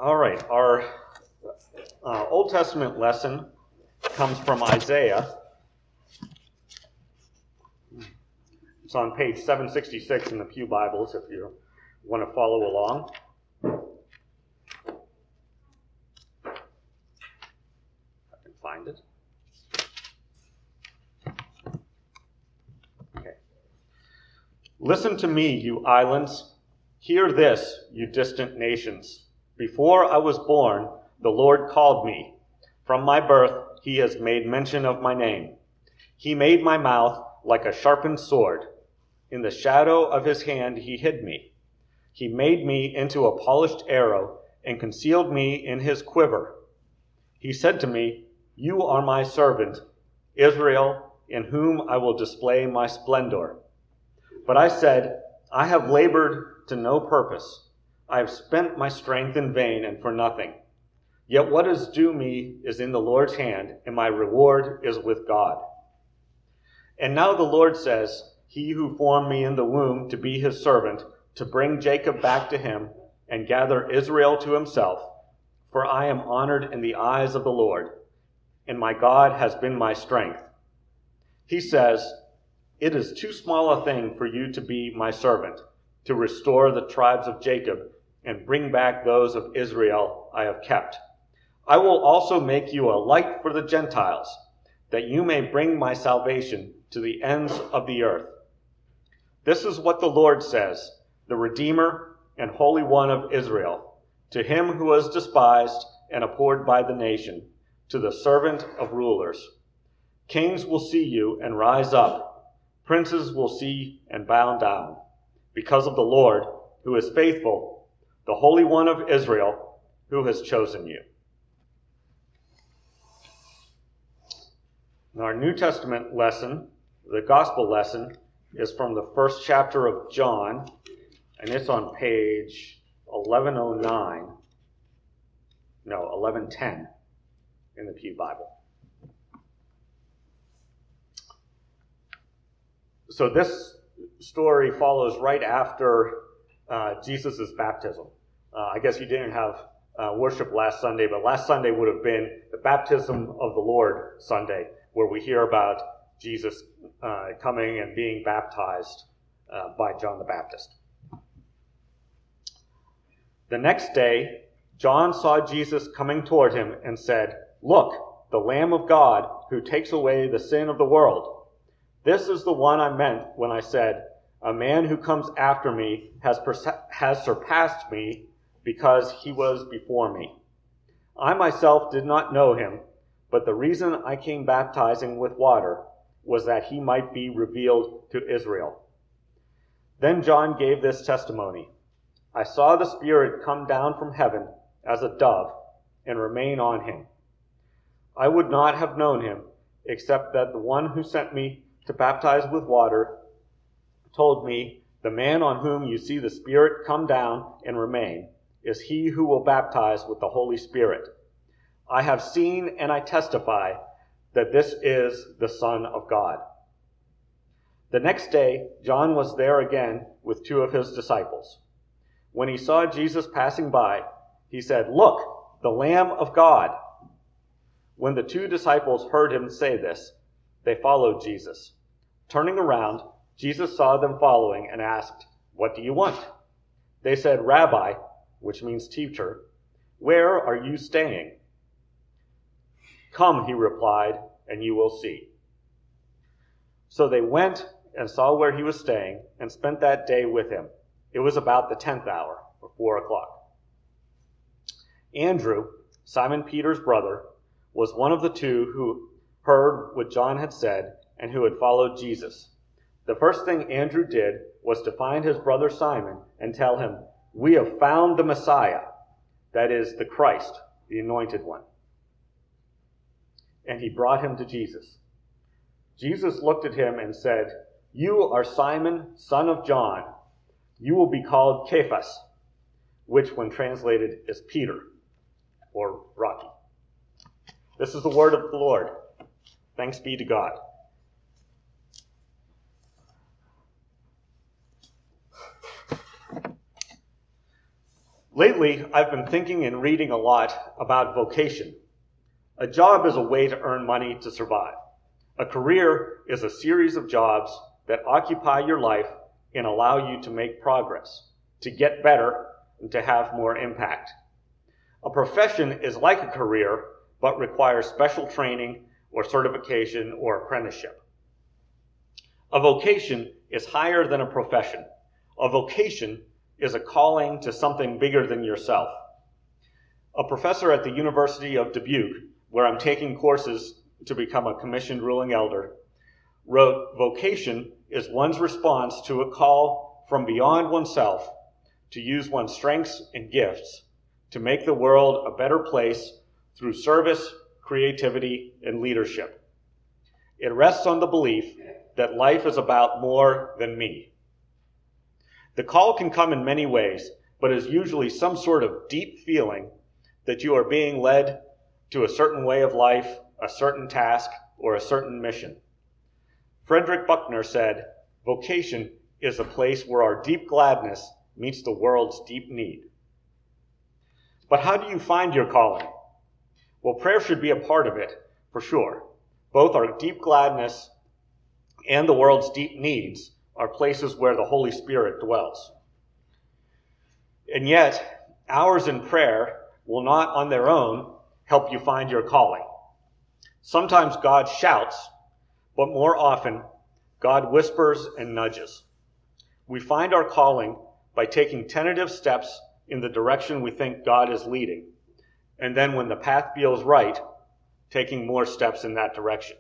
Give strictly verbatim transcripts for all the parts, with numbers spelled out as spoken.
All right, our uh, Old Testament lesson comes from Isaiah. It's on page seven sixty-six in the Pew Bibles if you want to follow along. I can find it. Okay. Listen to me, you islands. Hear this, you distant nations. Before I was born, the Lord called me. From my birth, he has made mention of my name. He made my mouth like a sharpened sword. In the shadow of his hand, he hid me. He made me into a polished arrow and concealed me in his quiver. He said to me, "You are my servant, Israel, in whom I will display my splendor." But I said, I have labored to no purpose. I have spent my strength in vain and for nothing. Yet what is due me is in the Lord's hand, and my reward is with God. And now the Lord says, he who formed me in the womb to be his servant, to bring Jacob back to him and gather Israel to himself, for I am honored in the eyes of the Lord, and my God has been my strength. He says, it is too small a thing for you to be my servant, to restore the tribes of Jacob and bring back those of Israel I have kept. I will also make you a light for the Gentiles, that you may bring my salvation to the ends of the earth. This is what the Lord says, the Redeemer and Holy One of Israel, to him who was despised and abhorred by the nation, to the servant of rulers. Kings will see you and rise up. Princes will see and bow down, because of the Lord, who is faithful, the Holy One of Israel, who has chosen you. And our New Testament lesson, the gospel lesson, is from the first chapter of John, and it's on page eleven oh nine, no, eleven ten in the Pew Bible. So this story follows right after uh, Jesus' baptism. Uh, I guess you didn't have uh, worship last Sunday, but last Sunday would have been the baptism of the Lord Sunday, where we hear about Jesus uh, coming and being baptized uh, by John the Baptist. The next day, John saw Jesus coming toward him and said, "Look, the Lamb of God who takes away the sin of the world. This is the one I meant when I said, a man who comes after me has, pers- has surpassed me because he was before me. I myself did not know him, but the reason I came baptizing with water was that he might be revealed to Israel." Then John gave this testimony, "I saw the Spirit come down from heaven as a dove and remain on him. I would not have known him except that the one who sent me to baptize with water told me, the man on whom you see the Spirit come down and remain is he who will baptize with the Holy Spirit. I have seen and I testify that this is the Son of God." The next day, John was there again with two of his disciples. When he saw Jesus passing by, he said, "Look, the Lamb of God." When the two disciples heard him say this, they followed Jesus. Turning around, Jesus saw them following and asked, "What do you want?" They said, "Rabbi," which means teacher, "where are you staying?" "Come," he replied, "and you will see." So they went and saw where he was staying and spent that day with him. It was about the tenth hour, or four o'clock. Andrew, Simon Peter's brother, was one of the two who heard what John had said and who had followed Jesus. The first thing Andrew did was to find his brother Simon and tell him, "We have found the Messiah," that is, the Christ, the anointed one. And he brought him to Jesus. Jesus looked at him and said, "You are Simon, son of John. You will be called Cephas," which when translated is Peter, or Rocky. This is the word of the Lord. Thanks be to God. Lately, I've been thinking and reading a lot about vocation. A job is a way to earn money to survive. A career is a series of jobs that occupy your life and allow you to make progress, to get better, and to have more impact. A profession is like a career, but requires special training or certification or apprenticeship. A vocation is higher than a profession. A vocation is a calling to something bigger than yourself. A professor at the University of Dubuque, where I'm taking courses to become a commissioned ruling elder, wrote, "Vocation is one's response to a call from beyond oneself to use one's strengths and gifts to make the world a better place through service, creativity, and leadership. It rests on the belief that life is about more than me." The call can come in many ways, but is usually some sort of deep feeling that you are being led to a certain way of life, a certain task, or a certain mission. Frederick Buechner said, "Vocation is a place where our deep gladness meets the world's deep need." But how do you find your calling? Well, prayer should be a part of it, for sure. Both our deep gladness and the world's deep needs are places where the Holy Spirit dwells. And yet, hours in prayer will not on their own help you find your calling. Sometimes God shouts, but more often, God whispers and nudges. We find our calling by taking tentative steps in the direction we think God is leading, and then when the path feels right, taking more steps in that direction.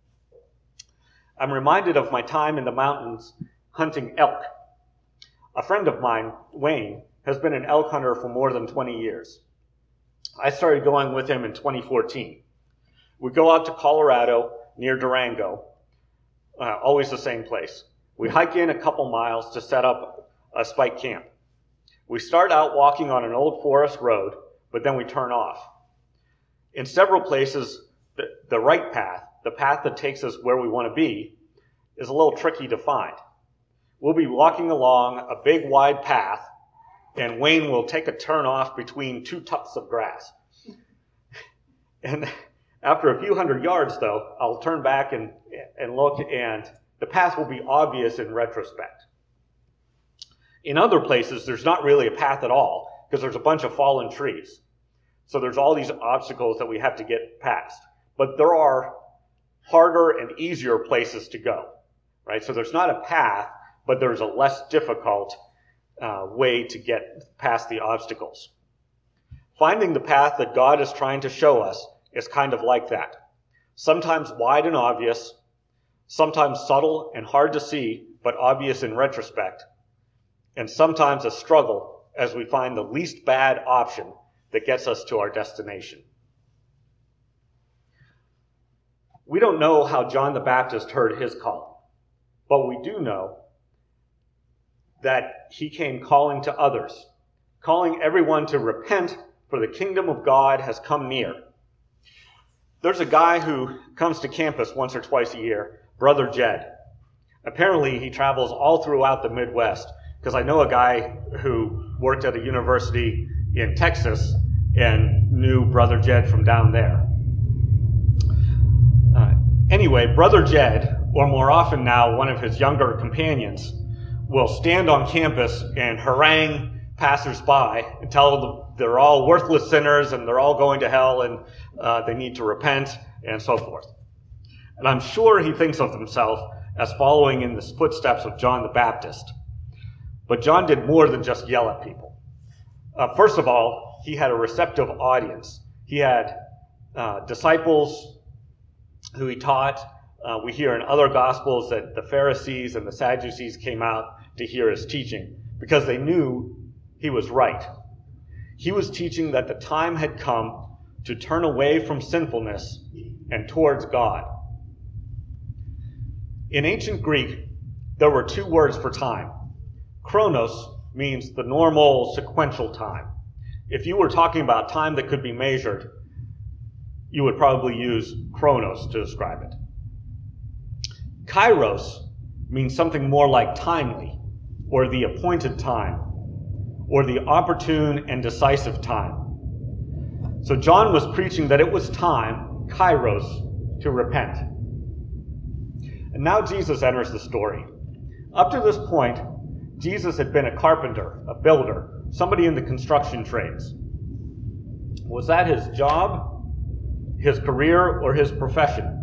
I'm reminded of my time in the mountains hunting elk. A friend of mine, Wayne, has been an elk hunter for more than twenty years. I started going with him in twenty fourteen. We go out to Colorado near Durango, uh, always the same place. We hike in a couple miles to set up a spike camp. We start out walking on an old forest road, but then we turn off. In several places, the, the right path, the path that takes us where we want to be, is a little tricky to find. We'll be walking along a big wide path, and Wayne will take a turn off between two tufts of grass. And after a few hundred yards, though, I'll turn back and, and look, and the path will be obvious in retrospect. In other places, there's not really a path at all, because there's a bunch of fallen trees. So there's all these obstacles that we have to get past. But there are harder and easier places to go, right? So there's not a path, but there's a less difficult uh, way to get past the obstacles. Finding the path that God is trying to show us is kind of like that. Sometimes wide and obvious, sometimes subtle and hard to see, but obvious in retrospect, and sometimes a struggle as we find the least bad option that gets us to our destination. We don't know how John the Baptist heard his call, but we do know that he came calling to others, calling everyone to repent, for the kingdom of God has come near. There's a guy who comes to campus once or twice a year, Brother Jed. Apparently, he travels all throughout the Midwest, because I know a guy who worked at a university in Texas and knew Brother Jed from down there. Uh, anyway, Brother Jed, or more often now one of his younger companions, will stand on campus and harangue passersby and tell them they're all worthless sinners and they're all going to hell and uh, they need to repent and so forth. And I'm sure he thinks of himself as following in the footsteps of John the Baptist. But John did more than just yell at people. Uh, first of all, he had a receptive audience. He had uh, disciples who he taught. Uh, we hear in other Gospels that the Pharisees and the Sadducees came out to hear his teaching because they knew he was right. He was teaching that the time had come to turn away from sinfulness and towards God. In ancient Greek, there were two words for time. Chronos means the normal sequential time. If you were talking about time that could be measured, you would probably use chronos to describe it. Kairos means something more like timely, or the appointed time, or the opportune and decisive time. So John was preaching that it was time, kairos, to repent. And now Jesus enters the story. Up to this point, Jesus had been a carpenter, a builder, somebody in the construction trades. Was that his job, his career, or his profession?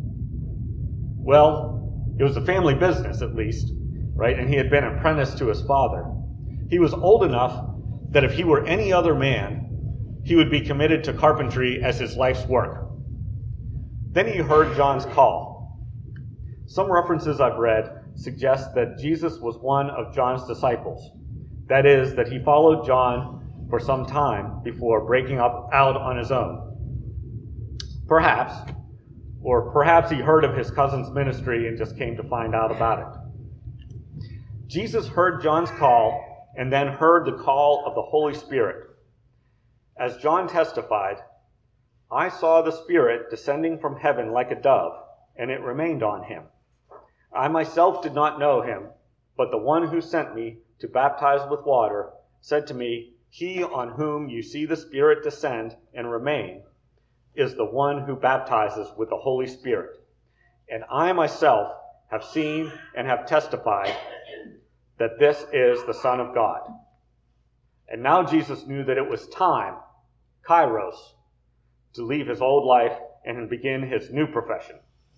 Well, it was a family business at least, right? And he had been apprenticed to his father. He was old enough that if he were any other man, he would be committed to carpentry as his life's work. Then he heard John's call. Some references I've read suggest that Jesus was one of John's disciples. That is, that he followed John for some time before breaking up out on his own. Perhaps, or perhaps he heard of his cousin's ministry and just came to find out about it. Jesus heard John's call and then heard the call of the Holy Spirit. As John testified, I saw the Spirit descending from heaven like a dove, and it remained on him. I myself did not know him, but the one who sent me to baptize with water said to me, He on whom you see the Spirit descend and remain is the one who baptizes with the Holy Spirit. And I myself have seen and have testified that this is the Son of God. And now Jesus knew that it was time, kairos, to leave his old life and begin his new profession.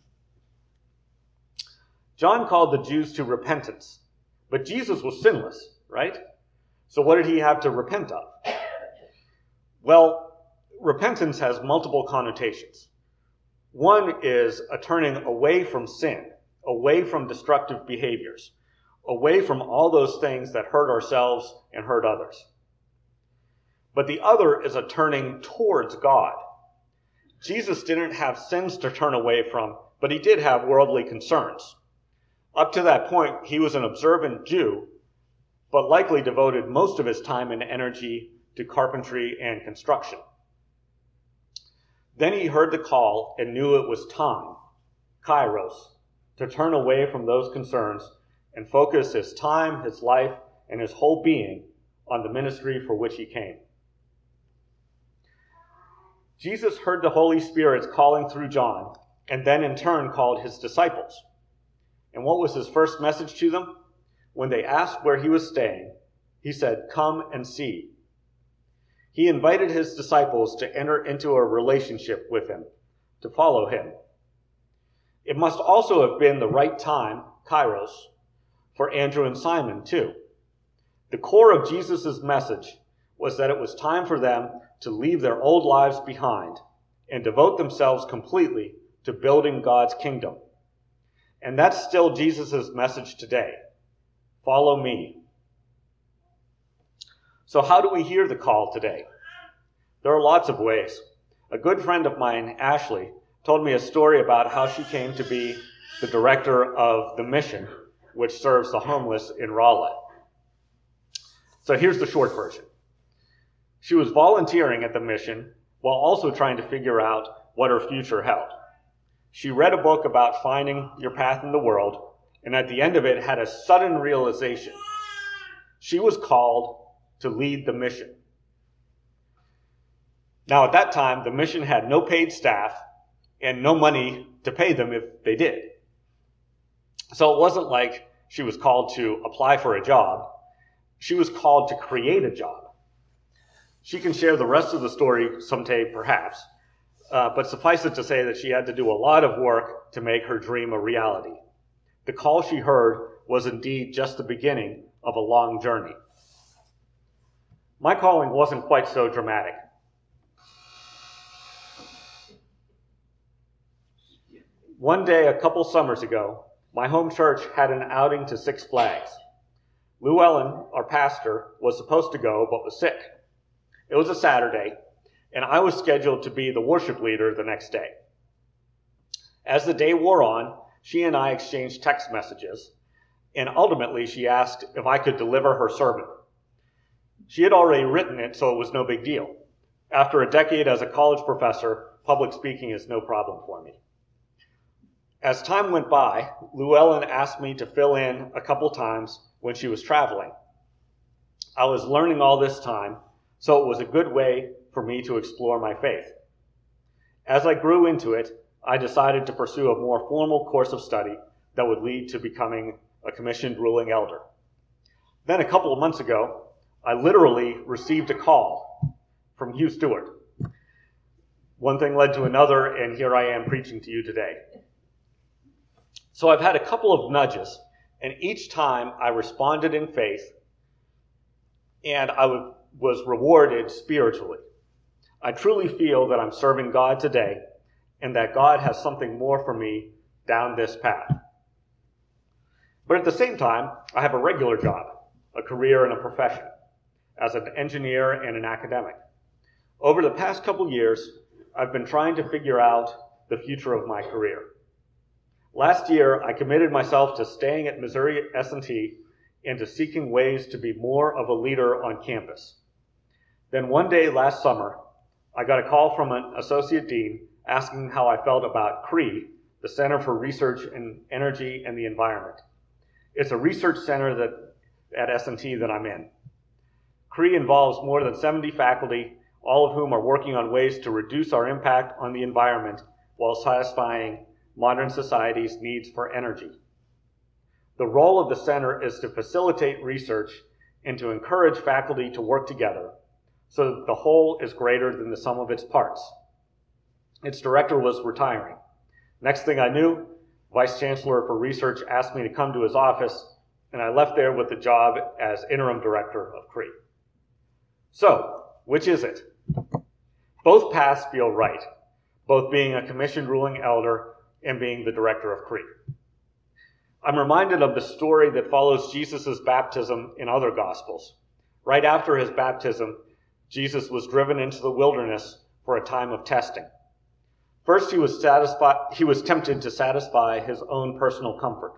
John called the Jews to repentance, but Jesus was sinless, right? So what did he have to repent of? Well, repentance has multiple connotations. One is a turning away from sin, away from destructive behaviors, away from all those things that hurt ourselves and hurt others. But the other is a turning towards God. Jesus didn't have sins to turn away from, but he did have worldly concerns. Up to that point, he was an observant Jew, but likely devoted most of his time and energy to carpentry and construction. Then he heard the call and knew it was time, kairos, to turn away from those concerns and focus his time, his life, and his whole being on the ministry for which he came. Jesus heard the Holy Spirit's calling through John, and then in turn called his disciples. And what was his first message to them? When they asked where he was staying, he said, Come and see. He invited his disciples to enter into a relationship with him, to follow him. It must also have been the right time, kairos, for Andrew and Simon too. The core of Jesus' message was that it was time for them to leave their old lives behind and devote themselves completely to building God's kingdom. And that's still Jesus' message today. Follow me. So how do we hear the call today? There are lots of ways. A good friend of mine, Ashley, told me a story about how she came to be the director of the mission, which serves the homeless in Raleigh. So here's the short version. She was volunteering at the mission while also trying to figure out what her future held. She read a book about finding your path in the world, and at the end of it had a sudden realization. She was called to lead the mission. Now, at that time, the mission had no paid staff and no money to pay them if they did. So it wasn't like she was called to apply for a job. She was called to create a job. She can share the rest of the story someday, perhaps, uh, but suffice it to say that she had to do a lot of work to make her dream a reality. The call she heard was indeed just the beginning of a long journey. My calling wasn't quite so dramatic. One day, a couple summers ago, my home church had an outing to Six Flags. Lou Ellen, our pastor, was supposed to go, but was sick. It was a Saturday, and I was scheduled to be the worship leader the next day. As the day wore on, she and I exchanged text messages, and ultimately she asked if I could deliver her sermon. She had already written it, so it was no big deal. After a decade as a college professor, public speaking is no problem for me. As time went by, Lou Ellen asked me to fill in a couple times when she was traveling. I was learning all this time, so it was a good way for me to explore my faith. As I grew into it, I decided to pursue a more formal course of study that would lead to becoming a commissioned ruling elder. Then a couple of months ago, I literally received a call from Hugh Stewart. One thing led to another, and here I am preaching to you today. So I've had a couple of nudges, and each time I responded in faith, and I was rewarded spiritually. I truly feel that I'm serving God today, and that God has something more for me down this path. But at the same time, I have a regular job, a career and a profession, as an engineer and an academic. Over the past couple years, I've been trying to figure out the future of my career. Last year, I committed myself to staying at Missouri S and T and to seeking ways to be more of a leader on campus. Then one day last summer, I got a call from an associate dean asking how I felt about C R E E, the Center for Research in Energy and the Environment. It's a research center that at S and T that I'm in. C R E E involves more than seventy faculty, all of whom are working on ways to reduce our impact on the environment while satisfying modern society's needs for energy. The role of the center is to facilitate research and to encourage faculty to work together so that the whole is greater than the sum of its parts. Its director was retiring. Next thing I knew, Vice Chancellor for Research asked me to come to his office, and I left there with the job as interim director of C R E E. So, which is it? Both paths feel right, both being a commissioned ruling elder and being the director of C R E E. I'm reminded of the story that follows Jesus' baptism in other Gospels. Right after his baptism, Jesus was driven into the wilderness for a time of testing. First, he was satisfied, he was tempted to satisfy his own personal comfort.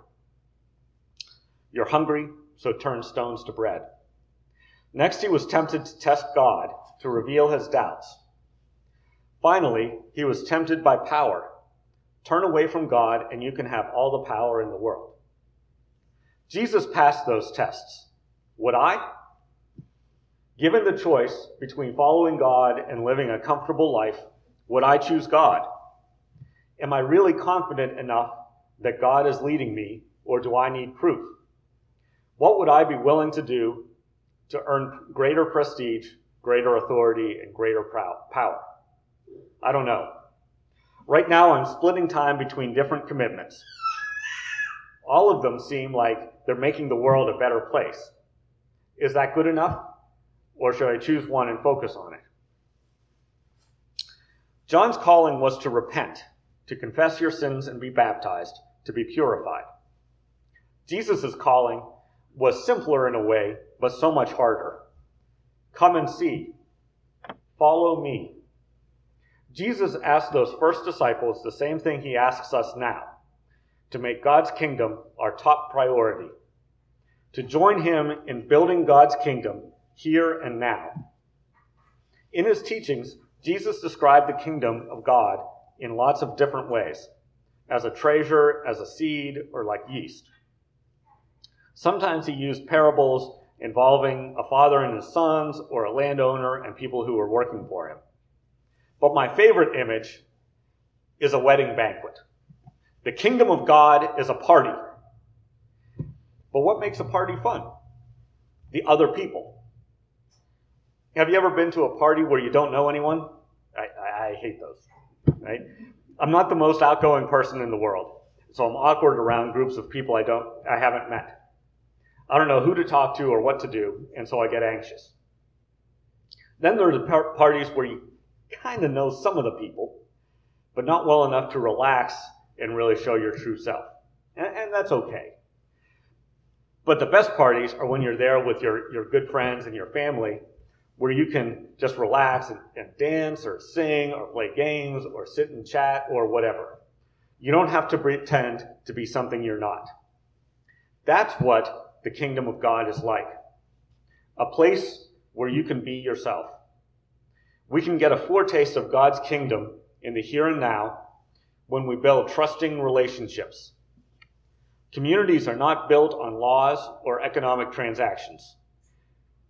You're hungry, so turn stones to bread. Next, he was tempted to test God, to reveal his doubts. Finally, he was tempted by power. Turn away from God, and you can have all the power in the world. Jesus passed those tests. Would I? Given the choice between following God and living a comfortable life, would I choose God? Am I really confident enough that God is leading me, or do I need proof? What would I be willing to do to earn greater prestige, greater authority, and greater power? I don't know. Right now, I'm splitting time between different commitments. All of them seem like they're making the world a better place. Is that good enough? Or should I choose one and focus on it? John's calling was to repent, to confess your sins and be baptized, to be purified. Jesus' calling was simpler in a way, but so much harder. Come and see. Follow me. Jesus asked those first disciples the same thing he asks us now, to make God's kingdom our top priority, to join him in building God's kingdom here and now. In his teachings, Jesus described the kingdom of God in lots of different ways, as a treasure, as a seed, or like yeast. Sometimes he used parables involving a father and his sons, or a landowner and people who were working for him. But my favorite image is a wedding banquet. The kingdom of God is a party. But what makes a party fun? The other people. Have you ever been to a party where you don't know anyone? I, I, I hate those, right? I'm not the most outgoing person in the world, so I'm awkward around groups of people I don't, I haven't met. I don't know who to talk to or what to do, and so I get anxious. Then there are the par- parties where you kind of know some of the people, but not well enough to relax and really show your true self. And, and that's okay. But the best parties are when you're there with your, your good friends and your family, where you can just relax and, and dance or sing or play games or sit and chat or whatever. You don't have to pretend to be something you're not. That's what the kingdom of God is like. A place where you can be yourself. We can get a foretaste of God's kingdom in the here and now when we build trusting relationships. Communities are not built on laws or economic transactions.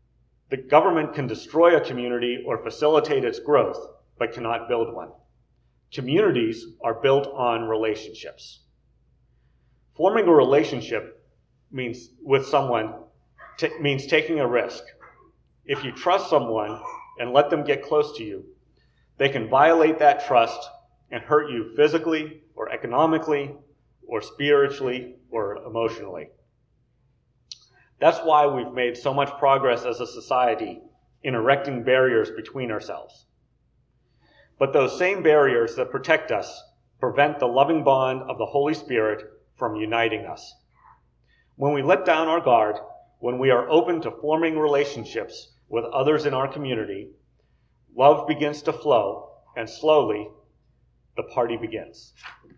The government can destroy a community or facilitate its growth, but cannot build one. Communities are built on relationships. Forming a relationship means with someone t- means taking a risk. If you trust someone and let them get close to you, they can violate that trust and hurt you physically or economically or spiritually or emotionally. That's why we've made so much progress as a society in erecting barriers between ourselves. But those same barriers that protect us prevent the loving bond of the Holy Spirit from uniting us. When we let down our guard, when we are open to forming relationships with others in our community, love begins to flow, and slowly, the party begins.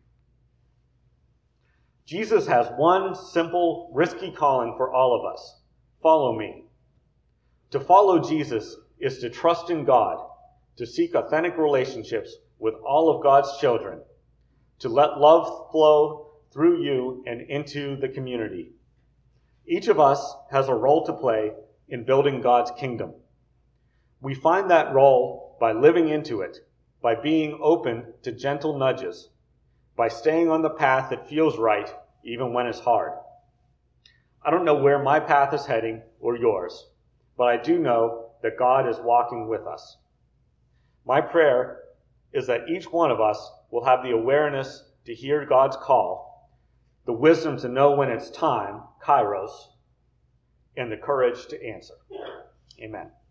Jesus has one simple, risky calling for all of us. Follow me. To follow Jesus is to trust in God, to seek authentic relationships with all of God's children, to let love flow through you and into the community. Each of us has a role to play in building God's kingdom. We find that role by living into it, by being open to gentle nudges, by staying on the path that feels right even when it's hard. I don't know where my path is heading or yours, but I do know that God is walking with us. My prayer is that each one of us will have the awareness to hear God's call, the wisdom to know when it's time, kairos, and the courage to answer. Amen.